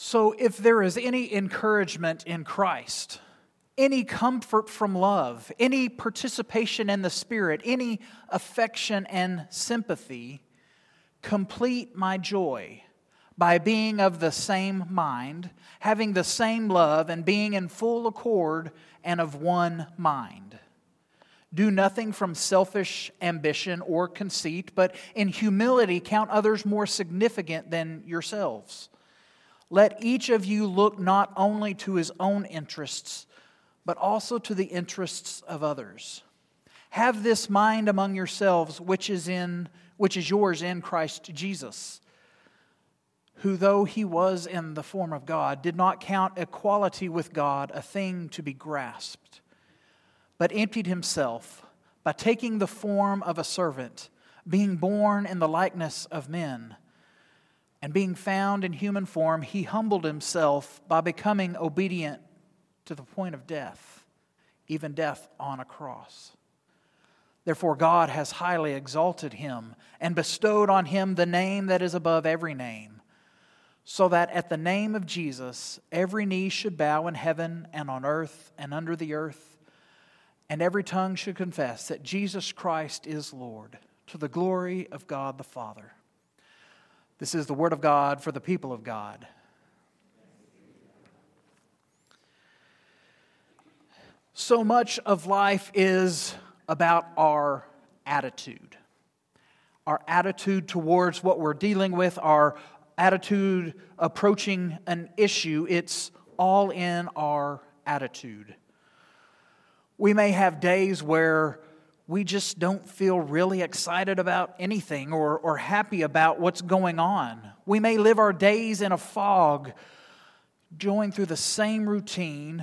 So if there is any encouragement in Christ, any comfort from love, any participation in the Spirit, any affection and sympathy, complete my joy by being of the same mind, having the same love, and being in full accord and of one mind. Do nothing from selfish ambition or conceit, but in humility count others more significant than yourselves. Let each of you look not only to his own interests, but also to the interests of others. Have this mind among yourselves, which is yours in Christ Jesus, who, though he was in the form of God, did not count equality with God a thing to be grasped, but emptied himself by taking the form of a servant, being born in the likeness of men. And being found in human form, he humbled himself by becoming obedient to the point of death, even death on a cross. Therefore God has highly exalted him and bestowed on him the name that is above every name, so that at the name of Jesus every knee should bow in heaven and on earth and under the earth, and every tongue should confess that Jesus Christ is Lord, to the glory of God the Father. This is the word of God for the people of God. So much of life is about our attitude. Our attitude towards what we're dealing with, our attitude approaching an issue. It's all in our attitude. We may have days where we just don't feel really excited about anything or happy about what's going on. We may live our days in a fog, going through the same routine.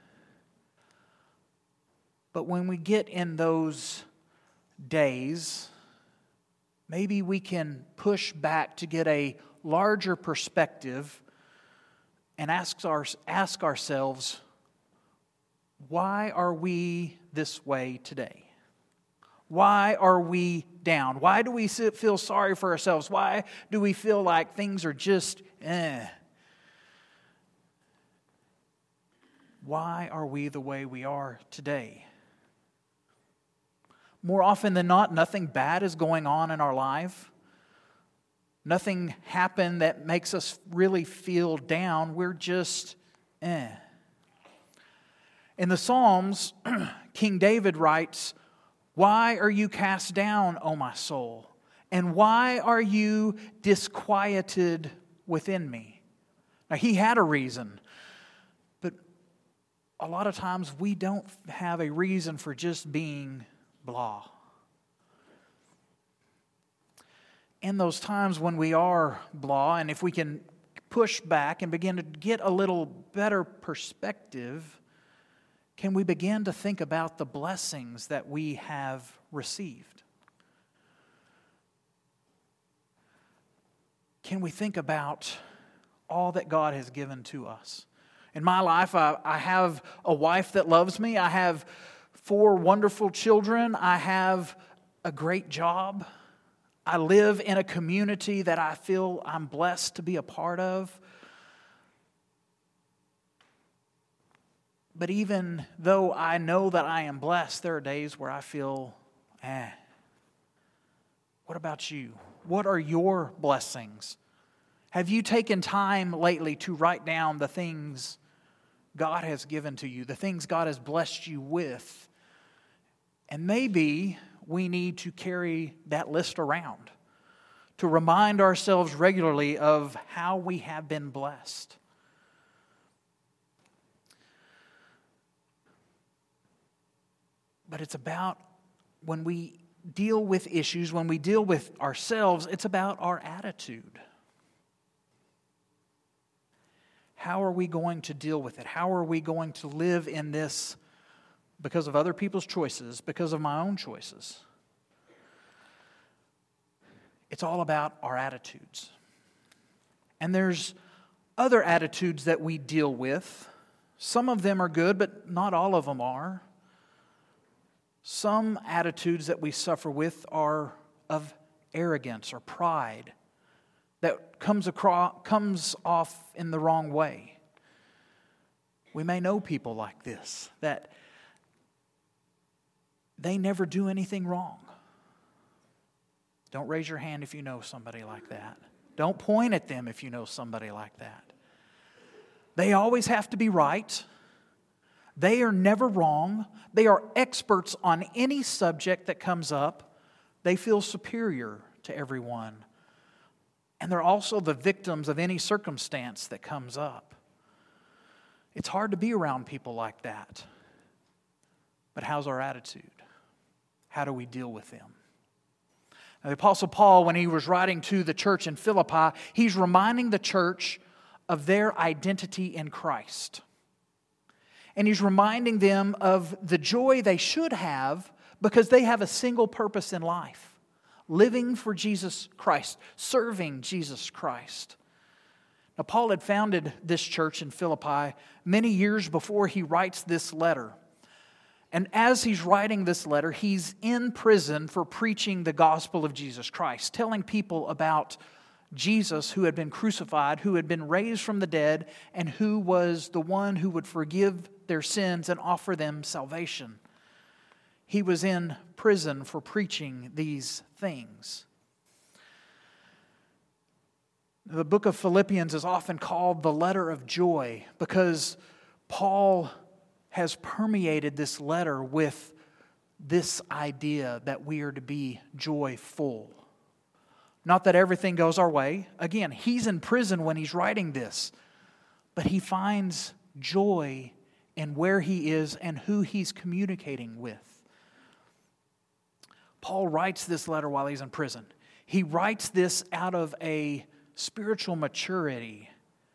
But when we get in those days, maybe we can push back to get a larger perspective and ask ourselves, why are we this way today? Why are we down? Why do we feel sorry for ourselves? Why do we feel like things are just Why are we the way we are today? More often than not, nothing bad is going on in our life. Nothing happened that makes us really feel down. We're just In the Psalms, King David writes, "Why are you cast down, O my soul? And why are you disquieted within me?" Now, he had a reason. But a lot of times we don't have a reason for just being blah. In those times when we are blah, and if we can push back and begin to get a little better perspective, can we begin to think about the blessings that we have received? Can we think about all that God has given to us? In my life, I have a wife that loves me. I have 4 wonderful children. I have a great job. I live in a community that I feel I'm blessed to be a part of. But even though I know that I am blessed, there are days where I feel, What about you? What are your blessings? Have you taken time lately to write down the things God has given to you, the things God has blessed you with? And maybe we need to carry that list around to remind ourselves regularly of how we have been blessed. But it's about when we deal with issues, when we deal with ourselves, it's about our attitude. How are we going to deal with it? How are we going to live in this because of other people's choices, because of my own choices? It's all about our attitudes. And there's other attitudes that we deal with. Some of them are good, but not all of them are. Some attitudes that we suffer with are of arrogance or pride. that comes off in the wrong way. We may know people like this, that they never do anything wrong. Don't raise your hand if you know somebody like that. Don't point at them if you know somebody like that. They always have to be right. They are never wrong. They are experts on any subject that comes up. They feel superior to everyone. And they're also the victims of any circumstance that comes up. It's hard to be around people like that. But how's our attitude? How do we deal with them? Now, the Apostle Paul, when he was writing to the church in Philippi, he's reminding the church of their identity in Christ. And he's reminding them of the joy they should have because they have a single purpose in life: living for Jesus Christ, serving Jesus Christ. Now, Paul had founded this church in Philippi many years before he writes this letter. And as he's writing this letter, he's in prison for preaching the gospel of Jesus Christ, telling people about Jesus who had been crucified, who had been raised from the dead, and who was the one who would forgive their sins and offer them salvation. He was in prison for preaching these things. The book of Philippians is often called the letter of joy because Paul has permeated this letter with this idea that we are to be joyful. Not that everything goes our way. Again, he's in prison when he's writing this, but he finds joy in where he is and who he's communicating with. Paul writes this letter while he's in prison. He writes this out of a spiritual maturity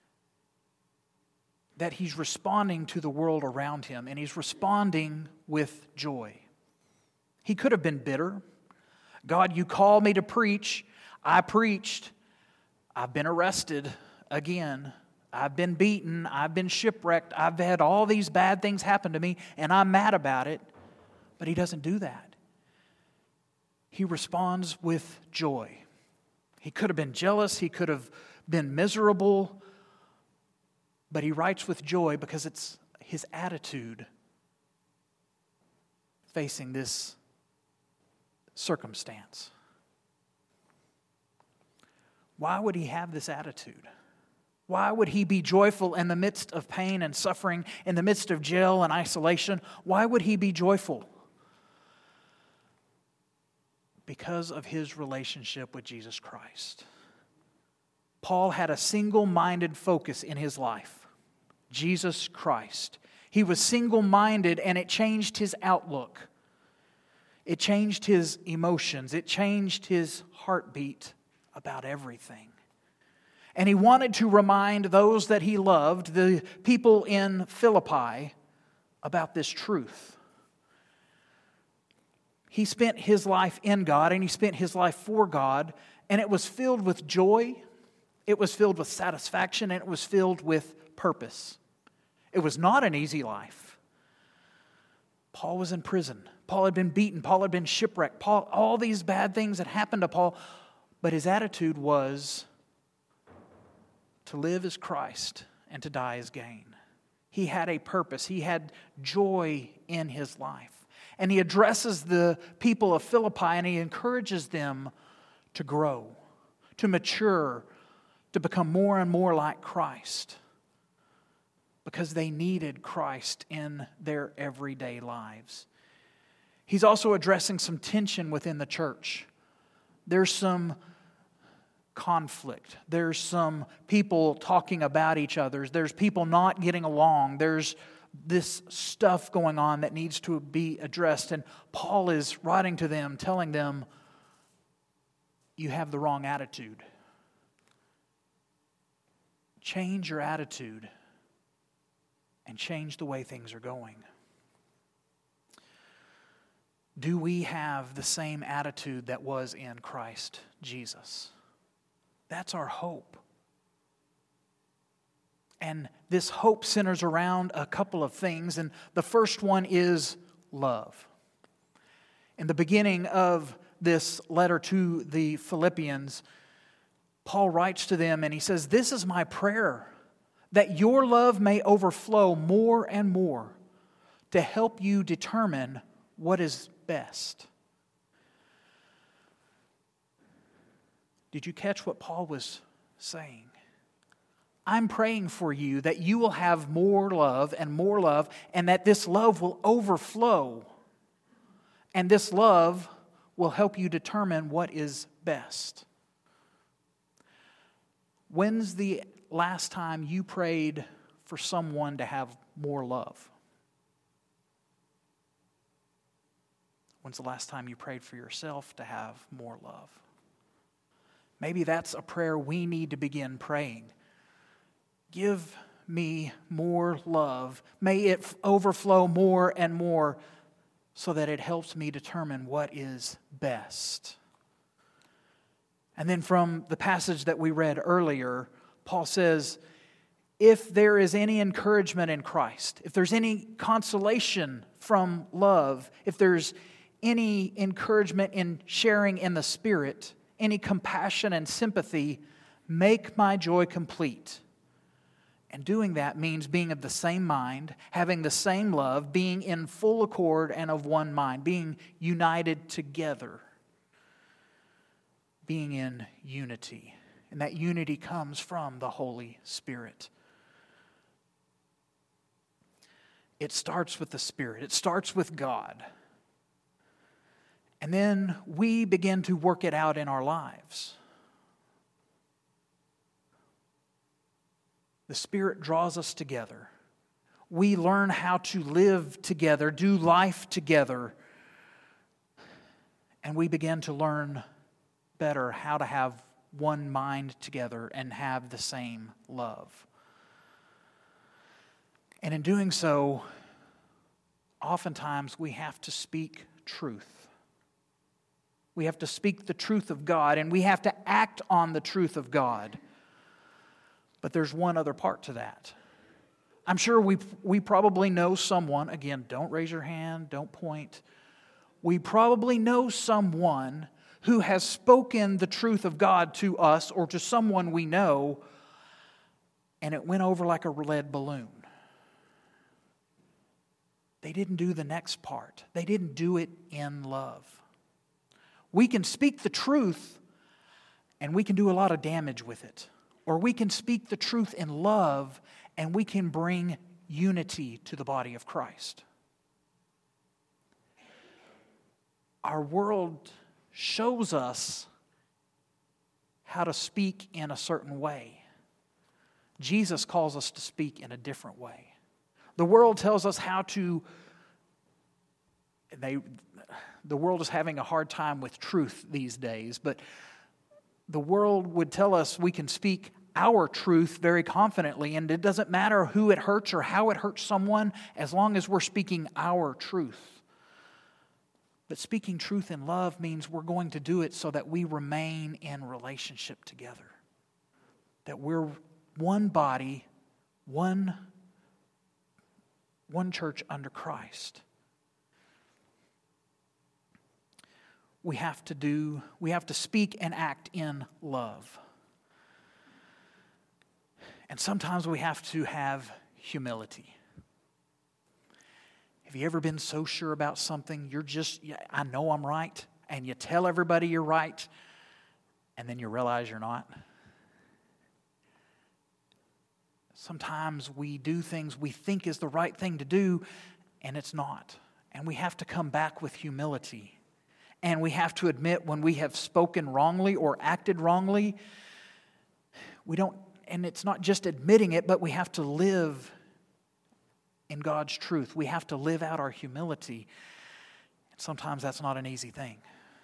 that he's responding to the world around him, and he's responding with joy. He could have been bitter. God, you called me to preach. I preached. I've been arrested again. I've been beaten. I've been shipwrecked. I've had all these bad things happen to me, and I'm mad about it. But he doesn't do that. He responds with joy. He could have been jealous. He could have been miserable. But he writes with joy because it's his attitude facing this circumstance. Why would he have this attitude? Why would he be joyful in the midst of pain and suffering, in the midst of jail and isolation? Why would he be joyful? Because of his relationship with Jesus Christ. Paul had a single-minded focus in his life: Jesus Christ. He was single-minded, and it changed his outlook. It changed his emotions. It changed his heartbeat about everything. And he wanted to remind those that he loved, the people in Philippi, about this truth. He spent his life in God, and he spent his life for God, and it was filled with joy, it was filled with satisfaction, and it was filled with purpose. It was not an easy life. Paul was in prison. Paul had been beaten. Paul had been shipwrecked. All these bad things had happened to Paul, but his attitude was to live as Christ and to die as gain. He had a purpose. He had joy in his life. And he addresses the people of Philippi and he encourages them to grow, to mature, to become more and more like Christ, because they needed Christ in their everyday lives. He's also addressing some tension within the church. There's some conflict. There's some people talking about each other. There's people not getting along. There's this stuff going on that needs to be addressed. And Paul is writing to them, telling them, you have the wrong attitude. Change your attitude and change the way things are going. Do we have the same attitude that was in Christ Jesus? That's our hope. And this hope centers around a couple of things, and the first one is love. In the beginning of this letter to the Philippians, Paul writes to them and he says, "This is my prayer, that your love may overflow more and more to help you determine what is best." Did you catch what Paul was saying? I'm praying for you that you will have more love, and that this love will overflow. And this love will help you determine what is best. When's the last time you prayed for someone to have more love? When's the last time you prayed for yourself to have more love? Maybe that's a prayer we need to begin praying. Give me more love. May it overflow more and more so that it helps me determine what is best. And then from the passage that we read earlier, Paul says, if there is any encouragement in Christ, if there's any consolation from love, if there's any encouragement in sharing in the Spirit, any compassion and sympathy, make my joy complete. And doing that means being of the same mind, having the same love, being in full accord and of one mind, being united together, being in unity. And that unity comes from the Holy Spirit. It starts with the Spirit. It starts with God. And then we begin to work it out in our lives. The Spirit draws us together. We learn how to live together, do life together. And we begin to learn better how to have one mind together and have the same love. And in doing so, oftentimes we have to speak truth. We have to speak the truth of God, and we have to act on the truth of God. But there's one other part to that. I'm sure we probably know someone, again, don't raise your hand, don't point. We probably know someone who has spoken the truth of God to us or to someone we know, and it went over like a lead balloon. They didn't do the next part. They didn't do it in love. We can speak the truth, and we can do a lot of damage with it. Or we can speak the truth in love, and we can bring unity to the body of Christ. Our world shows us how to speak in a certain way. Jesus calls us to speak in a different way. The world tells us how to... The world is having a hard time with truth these days, but the world would tell us we can speak our truth very confidently, and it doesn't matter who it hurts or how it hurts someone, as long as we're speaking our truth. But speaking truth in love means we're going to do it so that we remain in relationship together. That we're one body, one church under Christ. We have to speak and act in love. And sometimes we have to have humility. Have you ever been so sure about something, I know I'm right, and you tell everybody you're right, and then you realize you're not? Sometimes we do things we think is the right thing to do, and it's not. And we have to come back with humility. And we have to admit when we have spoken wrongly or acted wrongly. And it's not just admitting it, but we have to live in God's truth. We have to live out our humility. And sometimes that's not an easy thing.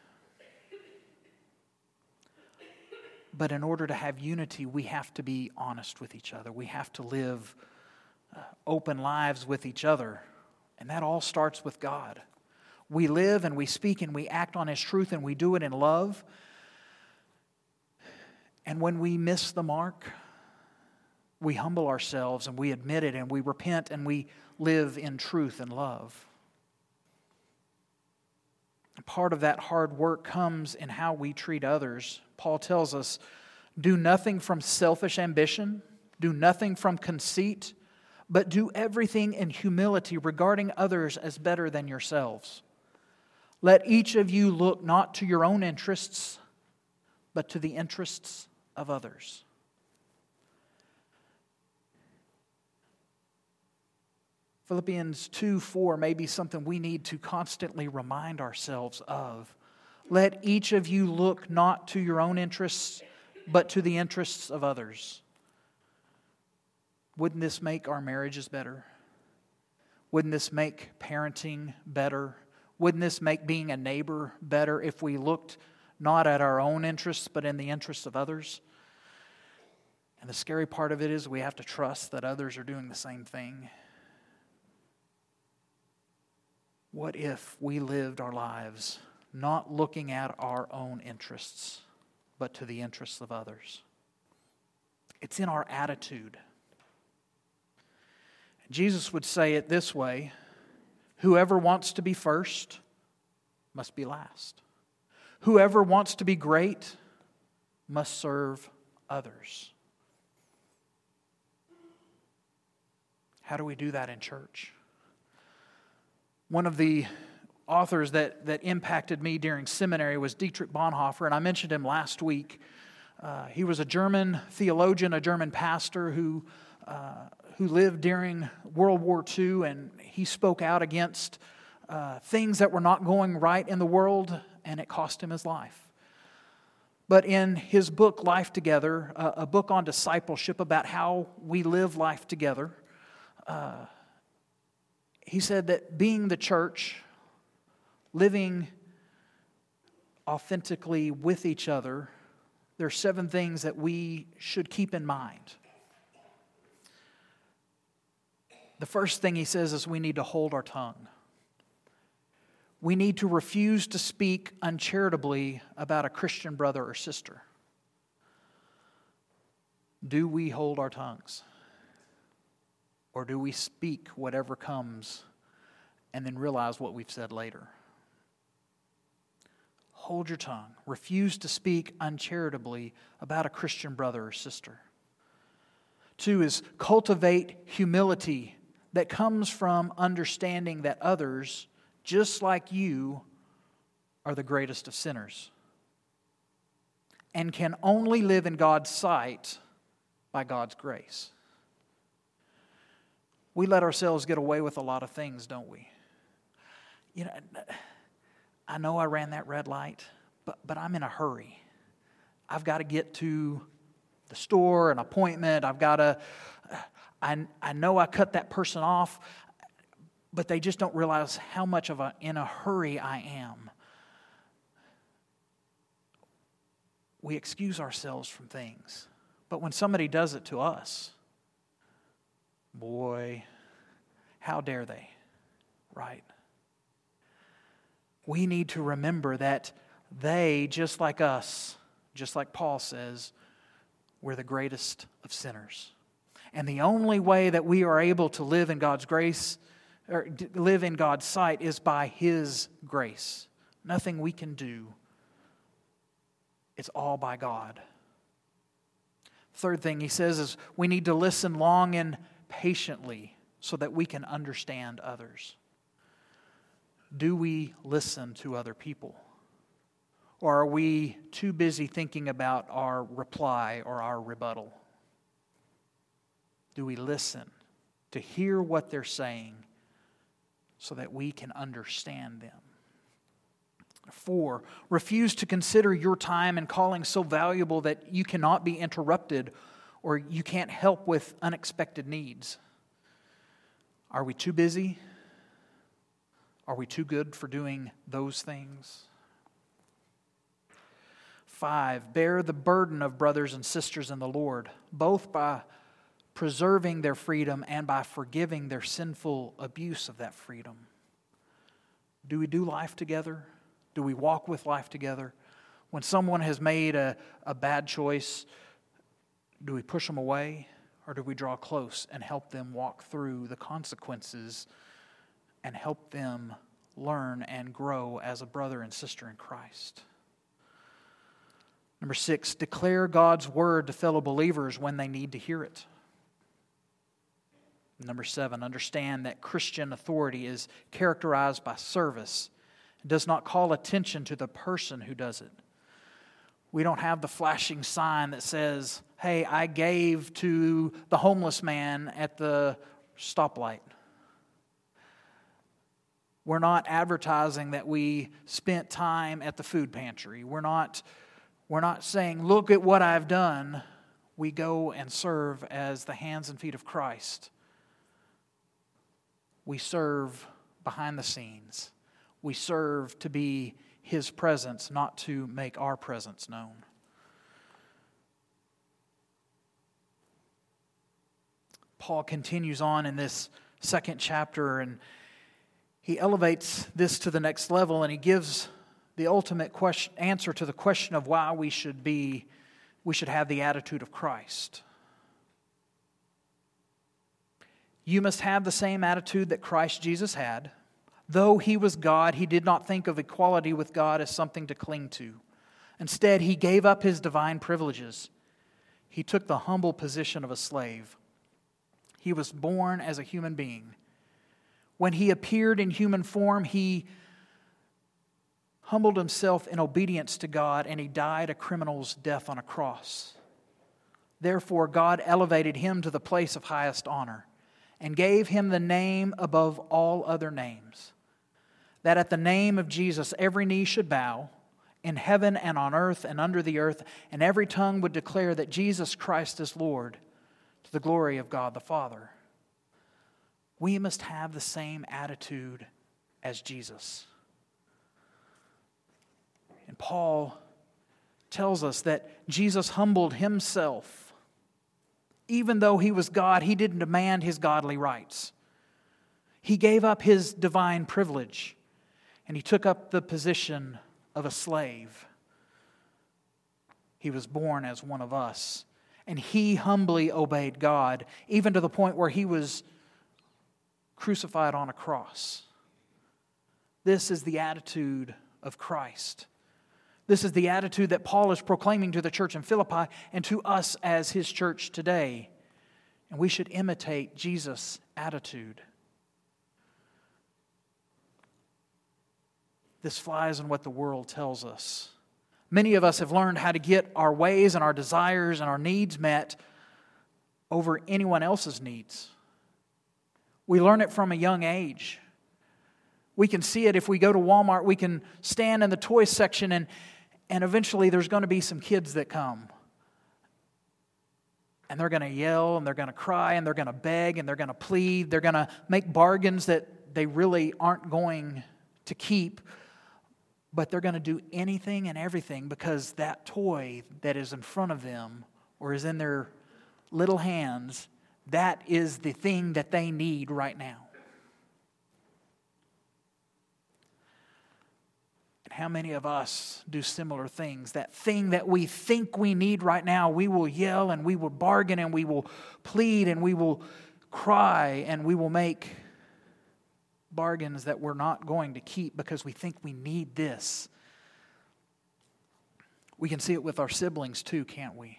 But in order to have unity, we have to be honest with each other. We have to live open lives with each other. And that all starts with God. We live and we speak and we act on His truth, and we do it in love. And when we miss the mark, we humble ourselves and we admit it and we repent and we live in truth and love. Part of that hard work comes in how we treat others. Paul tells us, Do nothing from selfish ambition. Do nothing from conceit, but do everything in humility, regarding others as better than yourselves. Let each of you look not to your own interests, but to the interests of others. Philippians 2:4 may be something we need to constantly remind ourselves of. Let each of you look not to your own interests, but to the interests of others. Wouldn't this make our marriages better? Wouldn't this make parenting better? Wouldn't this make being a neighbor better if we looked not at our own interests, but in the interests of others? And the scary part of it is we have to trust that others are doing the same thing. What if we lived our lives not looking at our own interests, but to the interests of others? It's in our attitude. Jesus would say it this way: whoever wants to be first must be last. Whoever wants to be great must serve others. How do we do that in church? One of the authors that impacted me during seminary was Dietrich Bonhoeffer, and I mentioned him last week. He was a German theologian, a German pastor who lived during World War II, and he spoke out against things that were not going right in the world, and it cost him his life. But in his book, Life Together, a book on discipleship about how we live life together, he said that being the church, living authentically with each other, there are 7 things that we should keep in mind. The first thing he says is we need to hold our tongue. We need to refuse to speak uncharitably about a Christian brother or sister. Do we hold our tongues? Or do we speak whatever comes and then realize what we've said later? Hold your tongue. Refuse to speak uncharitably about a Christian brother or sister. 2 is cultivate humility that comes from understanding that others, just like you, are the greatest of sinners and can only live in God's sight by God's grace. We let ourselves get away with a lot of things, don't we? You know, I know I ran that red light, but I'm in a hurry. I've got to get to the store, an appointment. I know I cut that person off, but they just don't realize how much in a hurry I am. We excuse ourselves from things. But when somebody does it to us, boy, how dare they, right? We need to remember that they, just like us, just like Paul says, we're the greatest of sinners. And the only way that we are able to live in God's grace, or live in God's sight, is by His grace. Nothing we can do. It's all by God. Third thing he says is we need to listen long and patiently so that we can understand others. Do we listen to other people? Or are we too busy thinking about our reply or our rebuttal? Do we listen to hear what they're saying so that we can understand them? 4, refuse to consider your time and calling so valuable that you cannot be interrupted or you can't help with unexpected needs. Are we too busy? Are we too good for doing those things? 5, bear the burden of brothers and sisters in the Lord, both by preserving their freedom and by forgiving their sinful abuse of that freedom. Do we do life together? Do we walk with life together? When someone has made a bad choice, do we push them away? Or do we draw close and help them walk through the consequences and help them learn and grow as a brother and sister in Christ? Number 6, declare God's word to fellow believers when they need to hear it. Number 7, understand that Christian authority is characterized by service. It does not call attention to the person who does it. We don't have the flashing sign that says, hey, I gave to the homeless man at the stoplight. We're not advertising that we spent time at the food pantry. We're not saying, look at what I've done. We go and serve as the hands and feet of Christ. We serve behind the scenes. We serve to be His presence, not to make our presence known. Paul continues on in this second chapter, and he elevates this to the next level, and he gives the ultimate answer to the question of why we should have the attitude of Christ. You must have the same attitude that Christ Jesus had. Though He was God, He did not think of equality with God as something to cling to. Instead, He gave up His divine privileges. He took the humble position of a slave. He was born as a human being. When He appeared in human form, He humbled Himself in obedience to God, and He died a criminal's death on a cross. Therefore, God elevated Him to the place of highest honor and gave Him the name above all other names, that at the name of Jesus every knee should bow, in heaven and on earth and under the earth, and every tongue would declare that Jesus Christ is Lord, to the glory of God the Father. We must have the same attitude as Jesus. And Paul tells us that Jesus humbled Himself. Even though He was God, He didn't demand His godly rights. He gave up His divine privilege, and He took up the position of a slave. He was born as one of us, and He humbly obeyed God, even to the point where He was crucified on a cross. This is the attitude of Christ. This is the attitude that Paul is proclaiming to the church in Philippi and to us as His church today. And we should imitate Jesus' attitude. This flies in what the world tells us. Many of us have learned how to get our ways and our desires and our needs met over anyone else's needs. We learn it from a young age. We can see it if we go to Walmart. We can stand in the toy section and eventually there's going to be some kids that come. And they're going to yell and they're going to cry and they're going to beg and they're going to plead. They're going to make bargains that they really aren't going to keep. But they're going to do anything and everything because that toy that is in front of them or is in their little hands, that is the thing that they need right now. How many of us do similar things? That thing that we think we need right now, we will yell and we will bargain and we will plead and we will cry and we will make bargains that we're not going to keep because we think we need this. We can see it with our siblings too, can't we?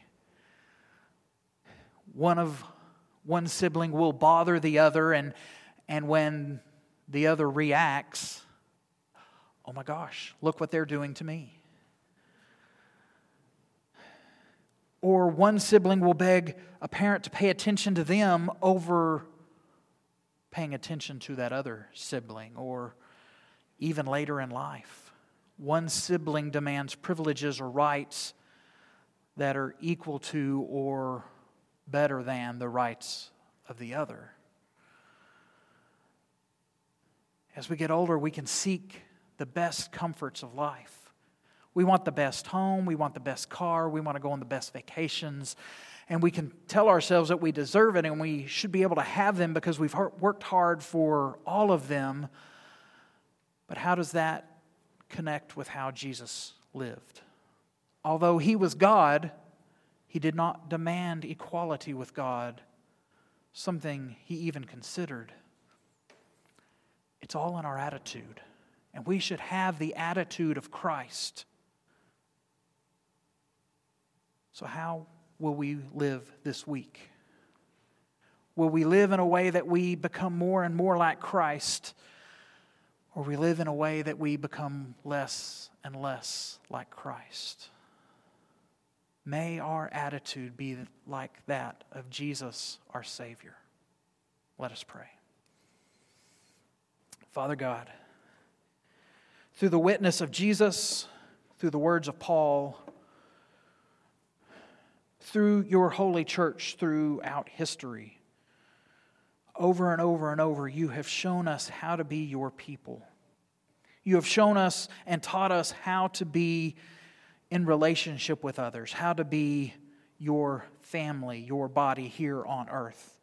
One sibling will bother the other, and when the other reacts, oh my gosh, look what they're doing to me. Or one sibling will beg a parent to pay attention to them over paying attention to that other sibling, or even later in life. One sibling demands privileges or rights that are equal to or better than the rights of the other. As we get older, we can seek the best comforts of life. We want the best home, we want the best car, we want to go on the best vacations, and we can tell ourselves that we deserve it and we should be able to have them because we've worked hard for all of them. But how does that connect with how Jesus lived? Although He was God, He did not demand equality with God, something He even considered. It's all in our attitude. And we should have the attitude of Christ. So how will we live this week? Will we live in a way that we become more and more like Christ, or we live in a way that we become less and less like Christ? May our attitude be like that of Jesus, our Savior. Let us pray. Father God, through the witness of Jesus, through the words of Paul, through your holy church throughout history, over and over and over, you have shown us how to be your people. You have shown us and taught us how to be in relationship with others, how to be your family, your body here on earth.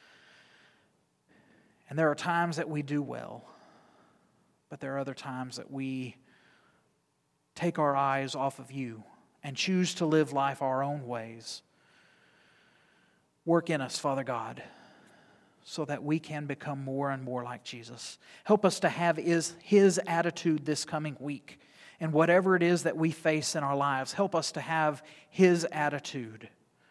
And there are times that we do well, but there are other times that we take our eyes off of you and choose to live life our own ways. Work in us, Father God, so that we can become more and more like Jesus. Help us to have His attitude this coming week. And whatever it is that we face in our lives, help us to have His attitude.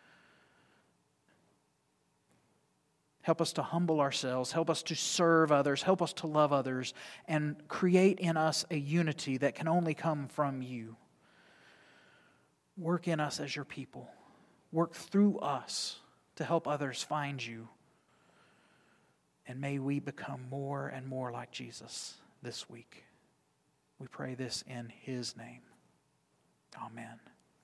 Help us to humble ourselves. Help us to serve others. Help us to love others. And create in us a unity that can only come from you. Work in us as your people. Work through us to help others find you. And may we become more and more like Jesus this week. We pray this in His name. Amen.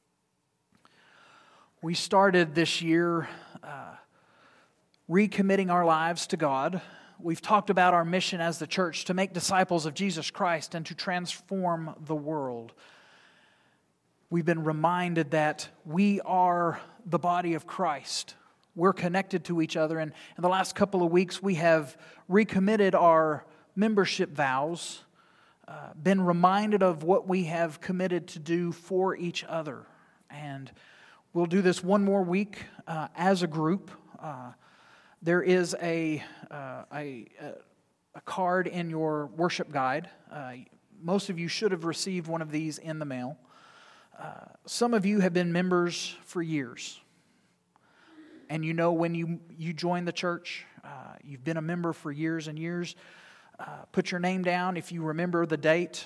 We started this year recommitting our lives to God. We've talked about our mission as the church to make disciples of Jesus Christ and to transform the world. We've been reminded that we are the body of Christ. We're connected to each other. And in the last couple of weeks, we have recommitted our membership vows, been reminded of what we have committed to do for each other. And we'll do this one more week as a group. There is a card in your worship guide. Most of you should have received one of these in the mail. Some of you have been members for years. And you know when you join the church, you've been a member for years and years. Put your name down if you remember the date.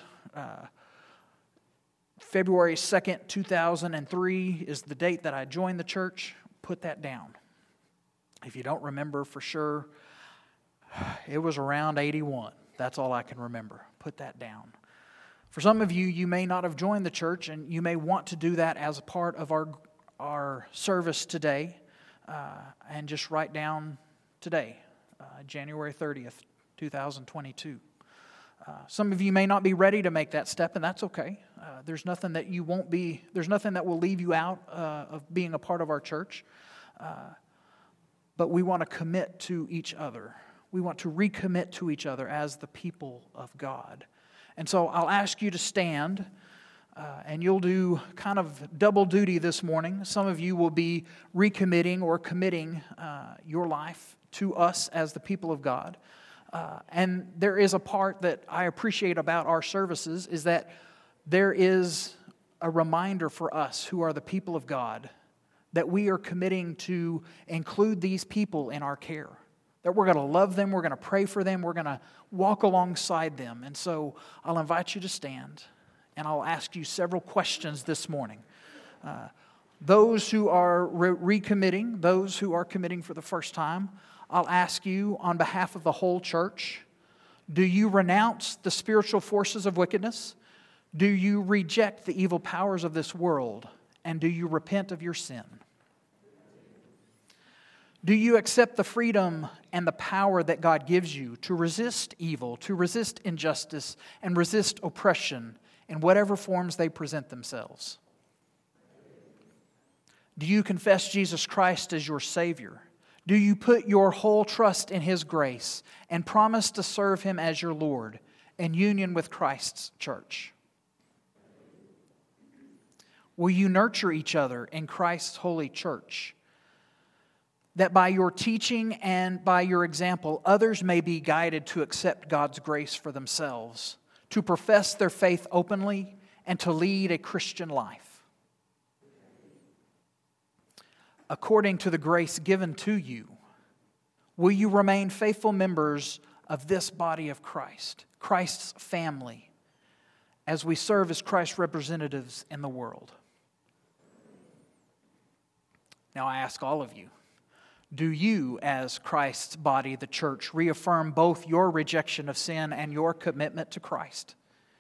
February 2nd, 2003 is the date that I joined the church. Put that down. If you don't remember for sure, it was around 81. That's all I can remember. Put that down. For some of you, you may not have joined the church, and you may want to do that as a part of our service today. And just write down today, January 30th, 2022. Some of you may not be ready to make that step, and that's okay. There's nothing that you won't be, there's nothing that will leave you out of being a part of our church. But we want to commit to each other. We want to recommit to each other as the people of God. And so I'll ask you to stand. And you'll do kind of double duty this morning. Some of you will be recommitting or committing your life to us as the people of God. And there is a part that I appreciate about our services is that there is a reminder for us who are the people of God that we are committing to include these people in our care. That we're going to love them, we're going to pray for them, we're going to walk alongside them. And so I'll invite you to stand. And I'll ask you several questions this morning. Those who are recommitting, those who are committing for the first time, I'll ask you on behalf of the whole church, do you renounce the spiritual forces of wickedness? Do you reject the evil powers of this world? And do you repent of your sin? Do you accept the freedom and the power that God gives you to resist evil, to resist injustice, and resist oppression in whatever forms they present themselves? Do you confess Jesus Christ as your Savior? Do you put your whole trust in His grace and promise to serve Him as your Lord in union with Christ's church? Will you nurture each other in Christ's holy church, that by your teaching and by your example, others may be guided to accept God's grace for themselves, to profess their faith openly, and to lead a Christian life? according to the grace given to you, will you remain faithful members of this body of Christ, Christ's family, as we serve as Christ's representatives in the world? Now I ask all of you, do you, as Christ's body, the church, reaffirm both your rejection of sin and your commitment to Christ?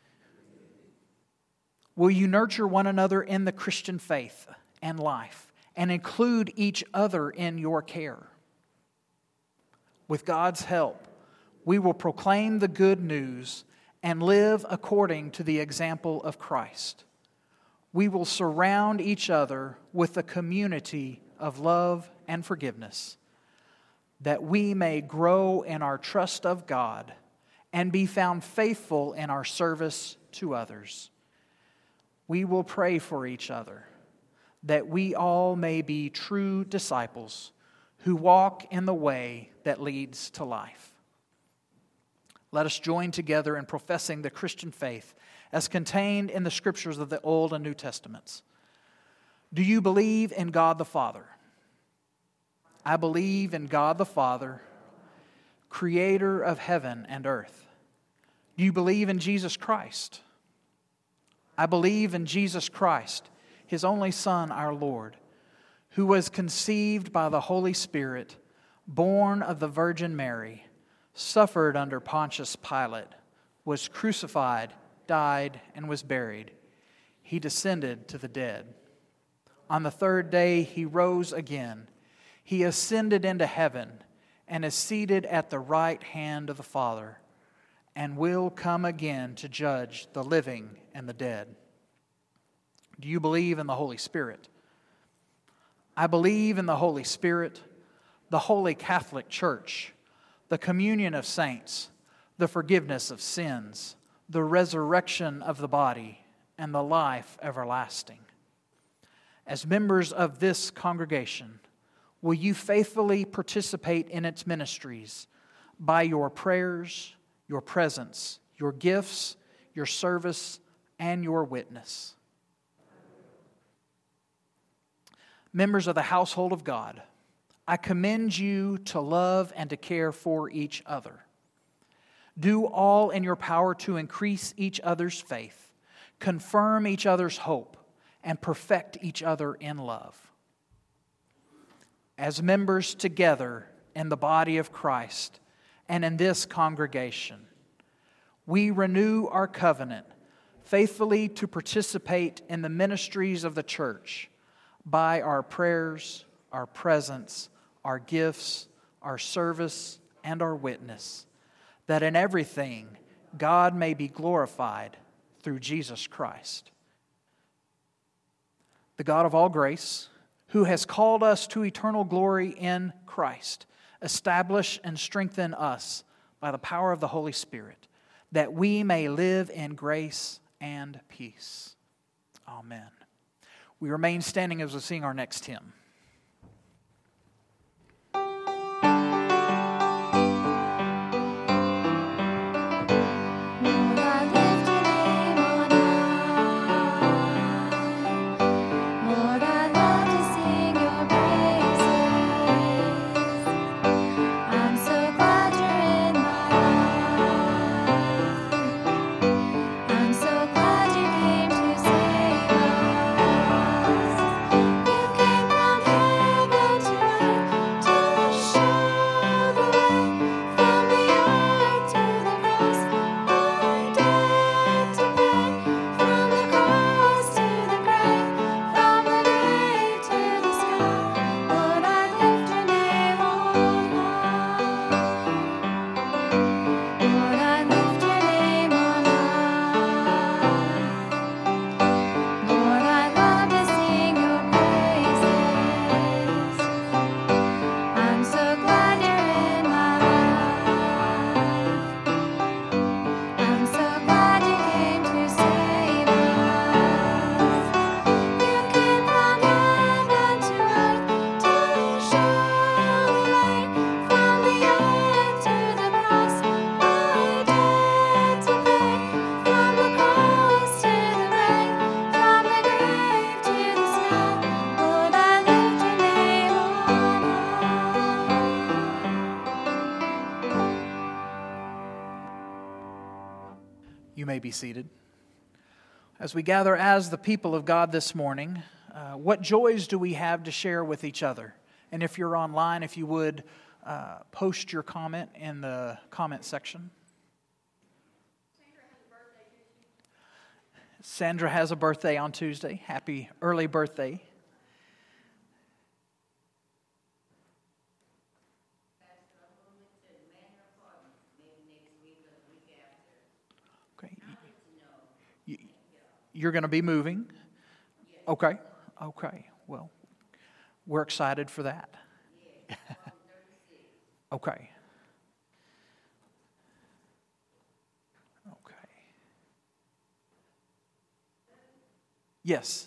Will you nurture one another in the Christian faith and life and include each other in your care? With God's help, we will proclaim the good news and live according to the example of Christ. We will surround each other with a community of love and forgiveness, that we may grow in our trust of God and be found faithful in our service to others. We will pray for each other, that we all may be true disciples who walk in the way that leads to life. Let us join together in professing the Christian faith as contained in the Scriptures of the Old and New Testaments. Do you believe in God the Father? I believe in God the Father, creator of heaven and earth. Do you believe in Jesus Christ? I believe in Jesus Christ, His only Son, our Lord, who was conceived by the Holy Spirit, born of the Virgin Mary, suffered under Pontius Pilate, was crucified, died, and was buried. He descended to the dead. On the third day He rose again. He ascended into heaven and is seated at the right hand of the Father, and will come again to judge the living and the dead. Do you believe in the Holy Spirit? I believe in the Holy Spirit, the Holy Catholic Church, the communion of saints, the forgiveness of sins, the resurrection of the body, and the life everlasting. As members of this congregation, will you faithfully participate in its ministries by your prayers, your presence, your gifts, your service, and your witness? Members of the household of God, I commend you to love and to care for each other. Do all in your power to increase each other's faith, confirm each other's hope, and perfect each other in love. As members together in the body of Christ and in this congregation, we renew our covenant faithfully to participate in the ministries of the church by our prayers, our presence, our gifts, our service, and our witness, that in everything God may be glorified through Jesus Christ. The God of all grace, who has called us to eternal glory in Christ, establish and strengthen us by the power of the Holy Spirit, that we may live in grace and peace. Amen. We remain standing as we sing our next hymn. From You may be seated. As we gather as the people of God this morning, what joys do we have to share with each other? And if you're online, if you would post your comment in the comment section. Sandra has a birthday on Tuesday. Happy early birthday. Okay. You're going to be moving? Okay. Okay. Well, we're excited for that. Okay. Okay. Yes.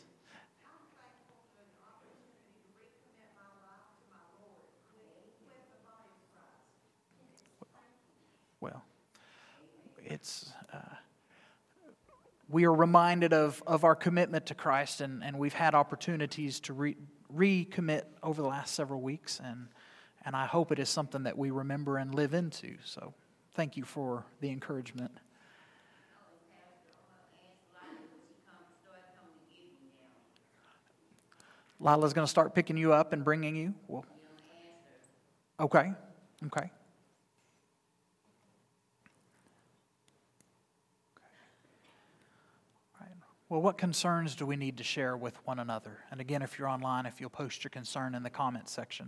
Well, it's we are reminded of our commitment to Christ, and we've had opportunities to recommit over the last several weeks, and I hope it is something that we remember and live into. So thank you for the encouragement. Lila's going to start picking you up and bringing you? Well, okay. Okay. Well, what concerns do we need to share with one another? And again, if you're online, if you'll post your concern in the comments section.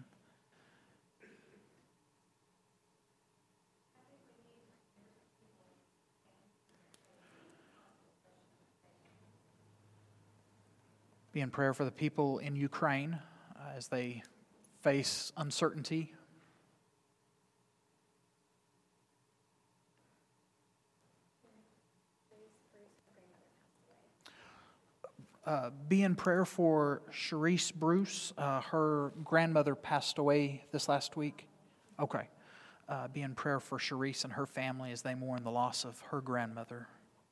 Be in prayer for the people in Ukraine as they face uncertainty. Be in prayer for Sharice Bruce. Her grandmother passed away this last week. Okay. Be in prayer for Sharice and her family as they mourn the loss of her grandmother.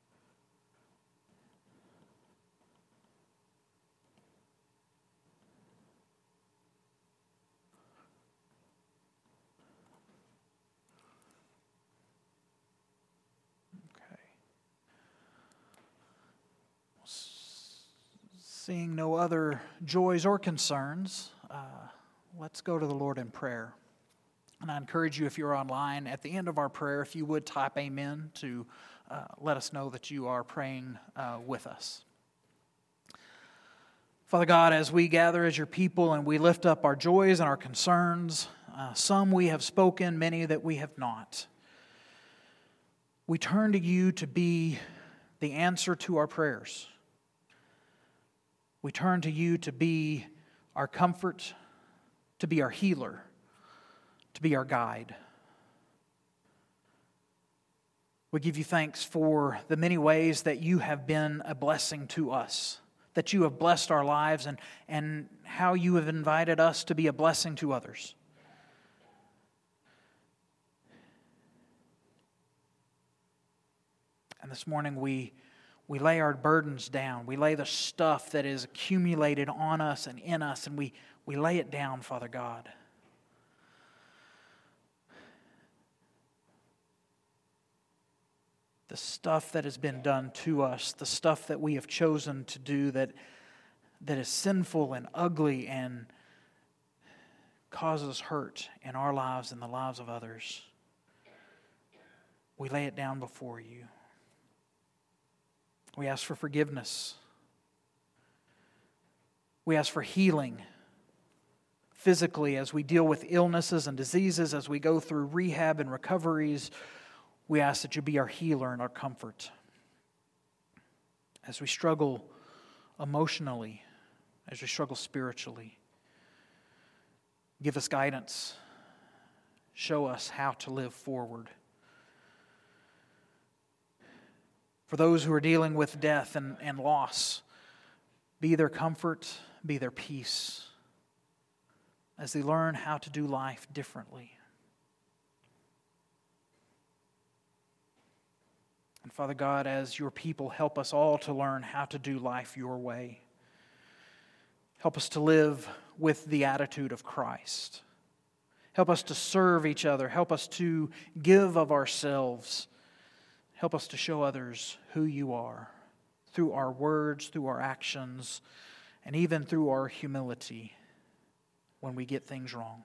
Seeing no other joys or concerns, let's go to the Lord in prayer. And I encourage you, if you're online, at the end of our prayer, if you would type amen to let us know that you are praying with us. Father God, as we gather as your people and we lift up our joys and our concerns, some we have spoken, many that we have not. We turn to you to be the answer to our prayers. We turn to you to be our comfort, to be our healer, to be our guide. We give you thanks for the many ways that you have been a blessing to us, that you have blessed our lives, and how you have invited us to be a blessing to others. And this morning we lay our burdens down. We lay the stuff that is accumulated on us and in us, and we lay it down, Father God. The stuff that has been done to us, the stuff that we have chosen to do that is sinful and ugly and causes hurt in our lives and the lives of others. We lay it down before you. We ask for forgiveness. We ask for healing physically as we deal with illnesses and diseases, as we go through rehab and recoveries. We ask that you be our healer and our comfort. As we struggle emotionally, as we struggle spiritually, give us guidance. Show us how to live forward. For those who are dealing with death and loss, be their comfort, be their peace, as they learn how to do life differently. And Father God, as your people, help us all to learn how to do life your way. Help us to live with the attitude of Christ. Help us to serve each other. Help us to give of ourselves. Help us to show others who you are through our words, through our actions, and even through our humility when we get things wrong.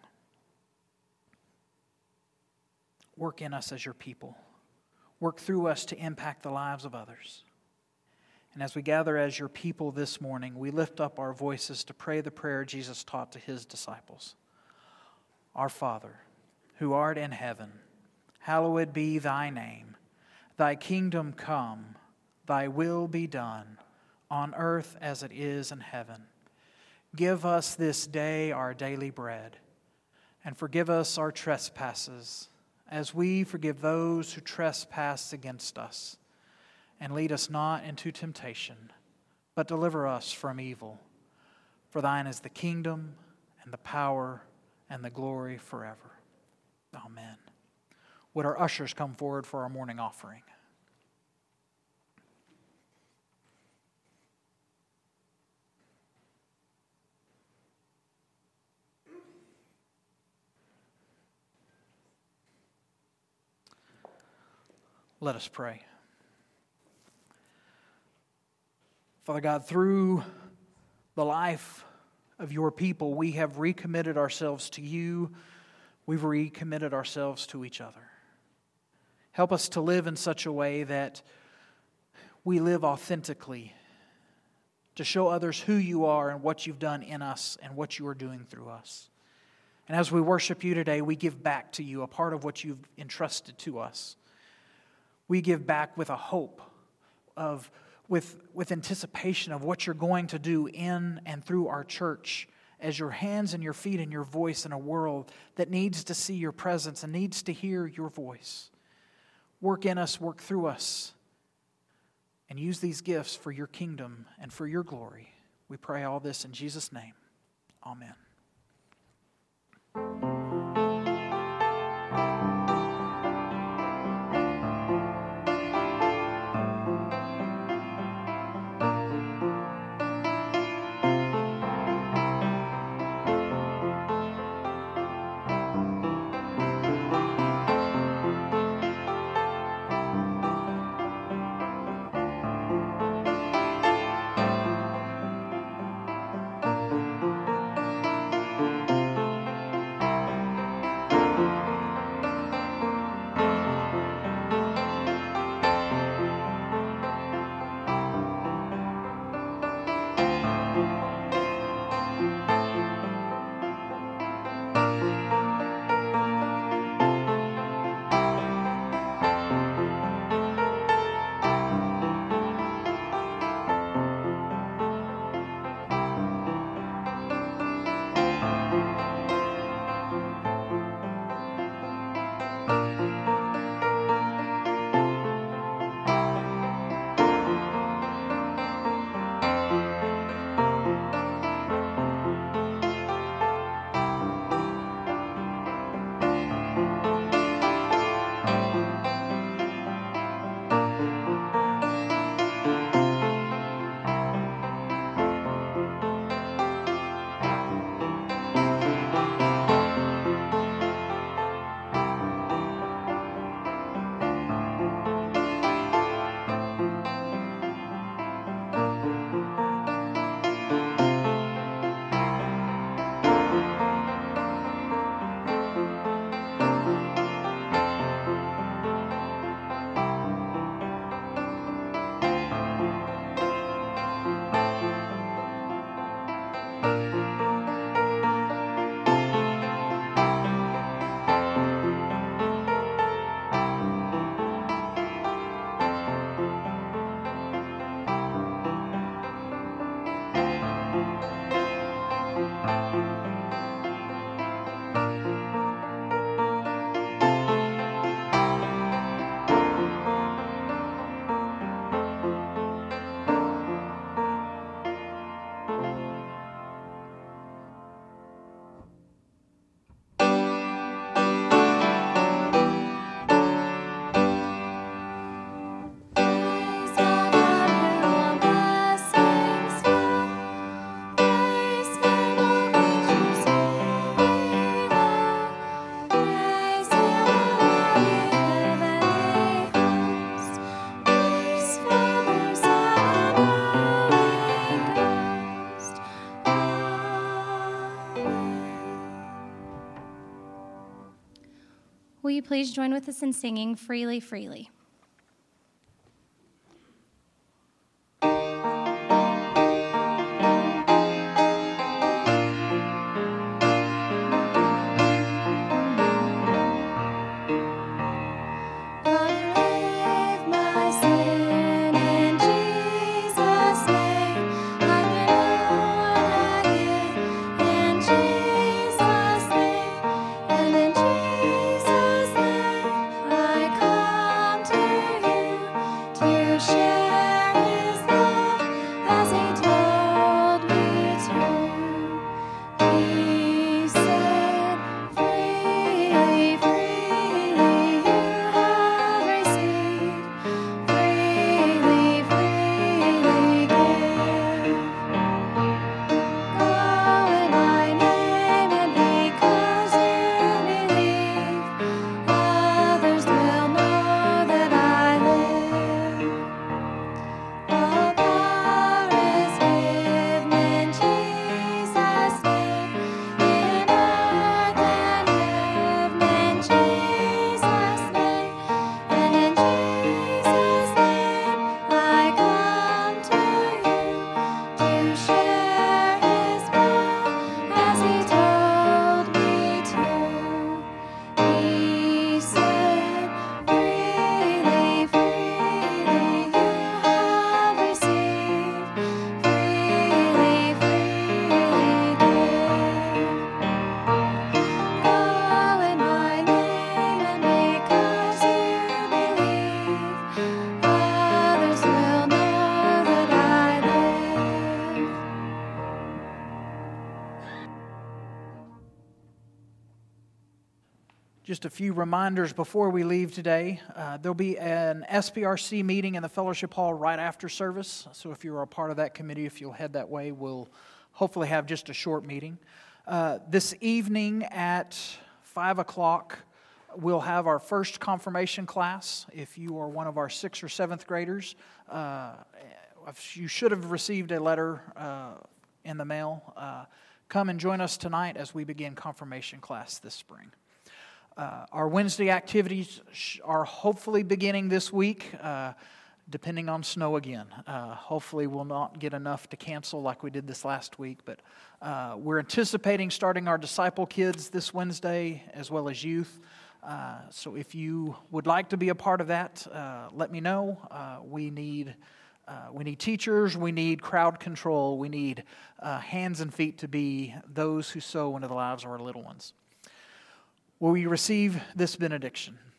Work in us as your people. Work through us to impact the lives of others. And as we gather as your people this morning, we lift up our voices to pray the prayer Jesus taught to his disciples. Our Father, who art in heaven, hallowed be thy name. Thy kingdom come, thy will be done, on earth as it is in heaven. Give us this day our daily bread, and forgive us our trespasses, as we forgive those who trespass against us. And lead us not into temptation, but deliver us from evil. For thine is the kingdom, and the power, and the glory forever. Amen. Would our ushers come forward for our morning offering? Let us pray. Father God, through the life of your people, we have recommitted ourselves to you. We've recommitted ourselves to each other. Help us to live in such a way that we live authentically, to show others who you are and what you've done in us and what you are doing through us. And as we worship you today, we give back to you a part of what you've entrusted to us. We give back with a hope with anticipation of what you're going to do in and through our church as your hands and your feet and your voice in a world that needs to see your presence and needs to hear your voice. Work in us, work through us, and use these gifts for your kingdom and for your glory. We pray all this in Jesus' name. Amen. Will you please join with us in singing Freely, Freely? Just a few reminders before we leave today. There'll be an SPRC meeting in the fellowship hall right after service. So if you're a part of that committee, if you'll head that way, we'll hopefully have just a short meeting. This evening at 5 o'clock, we'll have our first confirmation class. If you are one of our 6th or 7th graders, you should have received a letter in the mail. Come and join us tonight as we begin confirmation class this spring. Our Wednesday activities are hopefully beginning this week, depending on snow again. Hopefully we'll not get enough to cancel like we did this last week, but we're anticipating starting our disciple kids this Wednesday as well as youth. So if you would like to be a part of that, let me know. We need teachers, we need crowd control, we need hands and feet to be those who sow into the lives of our little ones. Will we receive this benediction?